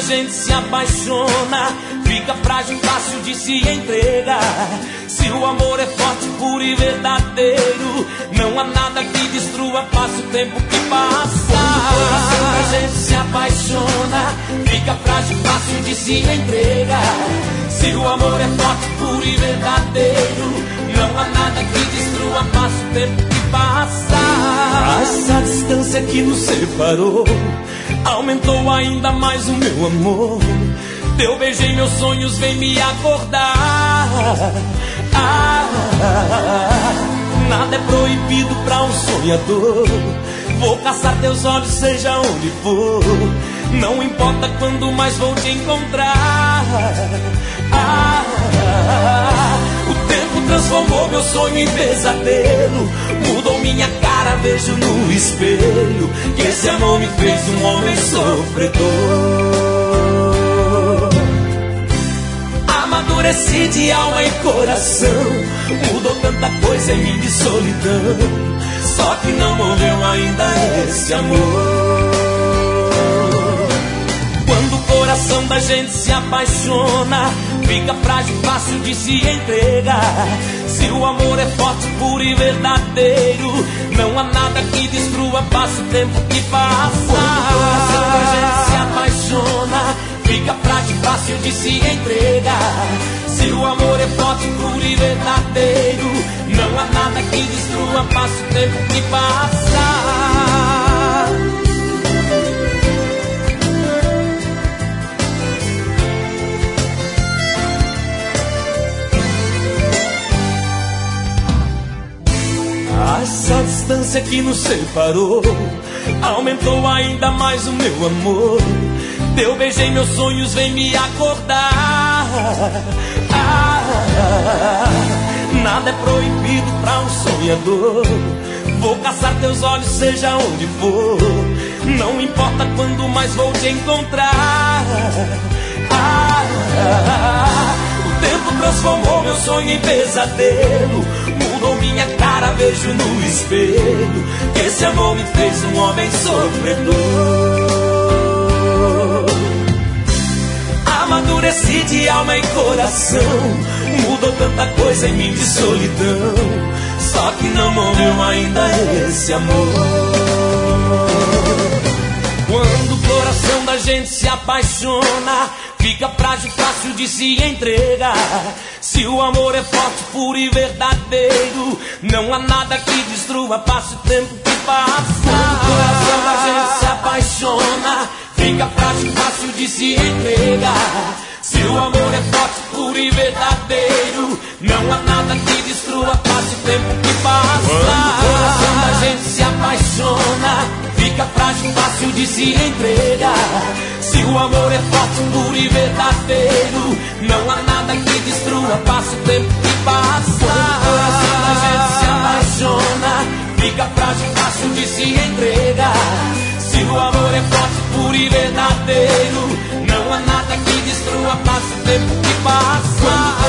gente se apaixona, fica frágil, fácil de se entregar. Se o amor é forte, puro e verdadeiro, não há nada que destrua, passa o tempo que passa. Quando a gente se apaixona, fica frágil, fácil de se entregar. Se o amor é forte, puro e verdadeiro, não há nada que destrua, passa o tempo que passa. Essa distância que nos separou aumentou ainda mais o meu amor. Teu beijo em meus sonhos vem me acordar. Nada é proibido pra um sonhador. Vou caçar teus olhos, seja onde for. Não importa quando mais vou te encontrar. O tempo transformou meu sonho em pesadelo, mudou minha cara, vejo no espelho que esse amor me fez um homem sofredor. Amadureci de alma e coração, mudou tanta coisa em mim de solidão. Só que não morreu ainda esse amor. Quando o coração da gente se apaixona, fica frágil, fácil de se entregar. Se o amor é forte, puro e verdadeiro, não há nada que destrua, passa o tempo que passa. Quando o coração da gente se apaixona, fica frágil, fácil de se entregar. Se o amor é forte, puro e verdadeiro, não há nada que destrua, passa o tempo que passa. Essa distância que nos separou aumentou ainda mais o meu amor. Teu beijo em meus sonhos vem me acordar. Nada é proibido pra um sonhador. Vou caçar teus olhos, seja onde for. Não importa quando mais vou te encontrar. O tempo transformou meu sonho em pesadelo, mudou minha cara, vejo no espelho que esse amor me fez um homem sofredor. Amadureci de alma e coração, mudou tanta coisa em mim de solidão. Só que não morreu ainda esse amor. Quando o coração da gente se apaixona, fica frágil, fácil de se entregar. Se o amor é forte, puro e verdadeiro, não há nada que destrua, passa o tempo que passa. Quando o coração da gente se apaixona, fica frágil, fácil de se entregar. Se o amor é forte, puro e verdadeiro, não há nada que destrua, passa o tempo que passa. Quando o coração da gente se apaixona, fica frágil, fácil de se entregar. Se o amor é forte, puro e verdadeiro, não há nada que destrua, passa o tempo que passa. Quando o coração da gente se apaixona, fica frágil, fácil de se entregar. Se o amor é forte, puro e verdadeiro, não há nada que destrua, passa o tempo que passa.